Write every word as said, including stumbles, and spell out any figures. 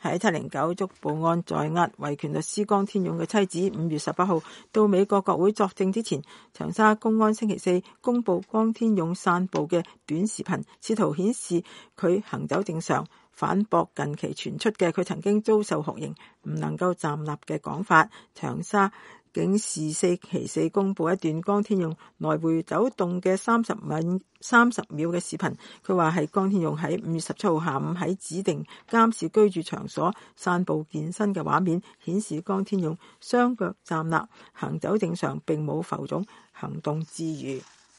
喺七零九捉捕案在押維權律師江天勇嘅妻子五月十八號到美國國會作證之前，長沙公安星期四公布江天勇散步嘅短視頻，試圖顯示佢行走正常，反駁近期傳出嘅佢曾經遭受酷刑唔能夠站立嘅講法。長沙警視四期四公布一段江天勇來回走動嘅三十秒三十秒嘅視頻，佢話係江天勇喺五月十七號下午喺指定監視居住場所散步健身嘅畫面，顯示江天勇雙腳站立，行走正常，並冇浮腫，行動自如。